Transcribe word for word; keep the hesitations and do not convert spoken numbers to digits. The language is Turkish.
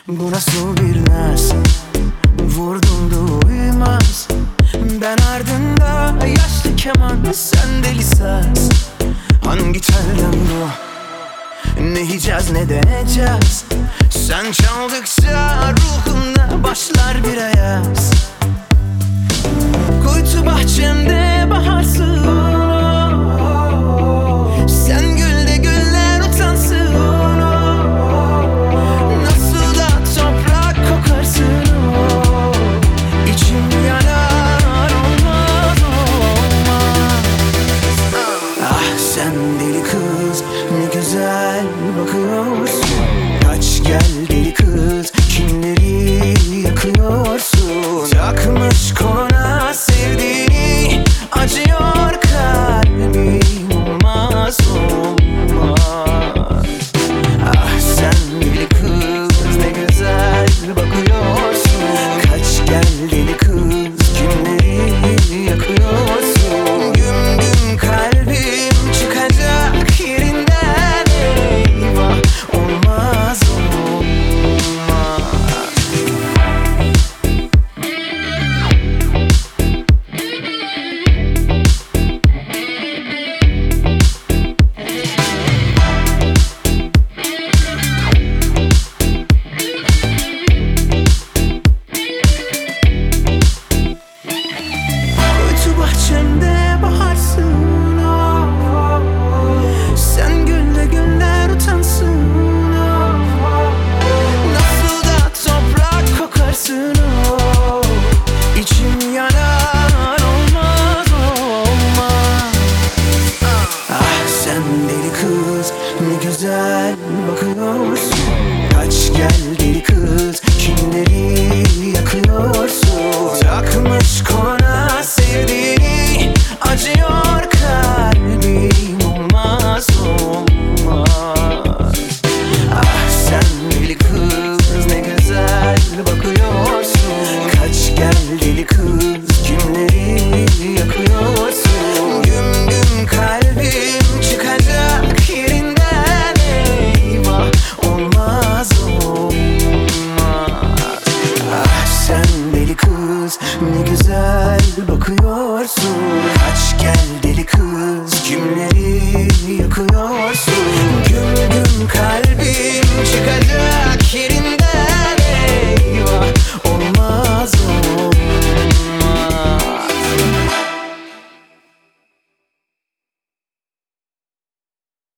Bu nasıl bir naz, vurdum da uymaz. Ben ardında yaşlı keman, sen deli saz. Hangi telden bu? Ne Hicaz ne de Hecaz. Sen çaldıkça ruhumda başlar bir ayaz. Kuytu bahçemde baharsın, sen gül de güller utansın. Nasıl da toprak kokarsın, İçim yanar, olmaz olmaz. Ah sen deli kız, ne güzel bakıyorsun. Kaç gel deli kız, kimleri yakıyorsun. Takmış koluna sevdiğini, acıyor kalbim, olmaz olmaz. Ah sen deli kız, ne güzel bakıyorsun. Kaç gel deli kız, kimleri yakıyorsun. Güm güm kalbim çıkacak yerinden, eyvah, olmaz olmaz. Kuytu bahçemde baharsın, oh. Sen gülle güller utansın, oh. Nasıl da toprak kokarsın, oh. İçim yanar, olmaz olmaz. Ah sen deli kız, ne güzel bakıyorsun. Kaç gel deli kız, kimleri yakıyorsun. Takmış koluna sevdiğini, acıyor kalbim, olmaz olmaz. Ah sen deli kız, ne güzel bakıyorsun. Kaç gel deli kız, kimleri yakıyorsun. Güm güm kalbim çıkacak yerinden, eyvah, olmaz olmaz. Ah sen deli kız, ne güzel bakıyorsun. Kaç gel deli kız, kimleri yakıyorsun. Güm güm kalbim çıkacak